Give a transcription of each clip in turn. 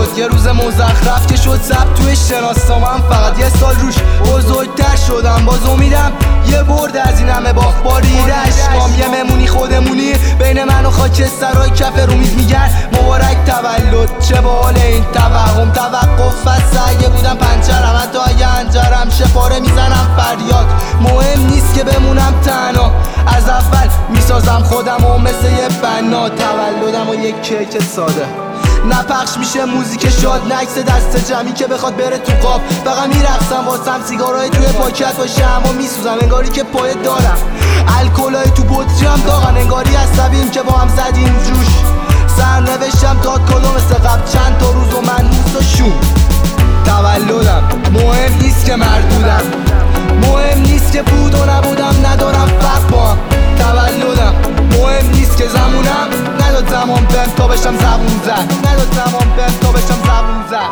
شد یه روز مزخرف که شد ثبت توی شناسنامه‌ام، فقط یه سال روش بزرگتر شدم. باز امیدم یه برد از این همه باخت با ریده اشکام. یه ممونی خودمونی بین من و خاکسترهای کف رومیز میگن مبارک تولد. چه باحال این توهم، توقف از سعی بودم پنچرم، حتی اگه انجرم شپاره میزنم فریاد. مهم نیست که بمونم تنها، از اول میسازم خودم و مثل یه بنا. تولدم و یک کیک ساده، نپخش میشه موزیک شاد، نکس دست جمعی که بخواد بره تو قاب. فقط میرقصم واسم سیگارای توی پاکت باشه اما میسوزم انگاری که پایه دارم. الکلای تو بطریم داغن انگاری عصبیم که با هم زدیم جوش. سرنوشتم داد کلو مثل قبل چند تا روز و منحوس و شوم. تولدم مهم نیست که مردودم، مهم نیست که بود و نبودم، ندارم فرق با هم. تولدم مهم نیست که زمونم نداد زمان بهم تا بشم زبون زد، نداد زمان بهم تا بشم زبون زد،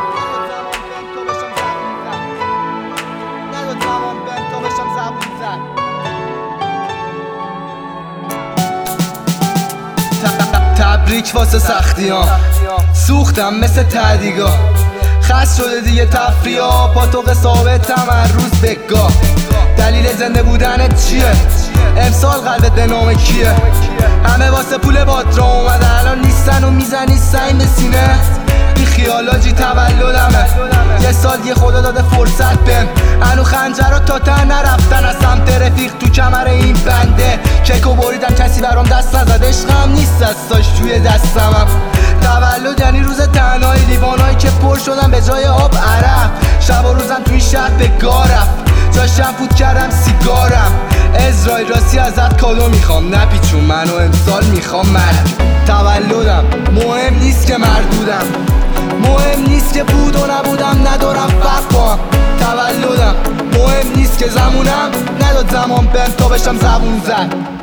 نداد زمان بهم تا بشم زبون زد. تبریک واسه سختیام، سوختم مثل تدیگا، خست شده دیگه تفریحا، پاتوق ثابتم هر روز بگاه. دلیل زنده بودنت چیه؟ امسال قلبت به نام کیه؟ همه واسه پول باترا اومدن الان نیستن و میزنی سعی به سینه. این خیالاجی تولدمه، یه سال یه خدا داده فرصت بهم. هنو خنجر تا ته نرفتن از سمت رفیق تو کمر این بنده. کیکو بریدم کسی برام دست نزد، عشقم نیست دستاش توی دستمم. تولد یعنی روز تنهایی، لیوانایی که پر شدن به جای آب عرق. شب و روزم توی شهر به گاه رفت، جاشم فوت کردم سیگارم. اسرائیل راستی ازت کادو میخوام، نپیچون منو امسال میخوام مرگ. تولدم مهم نیست که مردودم، مهم نیست که بود و نبودم، ندارم فرق با هم. تولدم مهم نیست که زمونم نداد زمان بهم تا بشم زبون زد.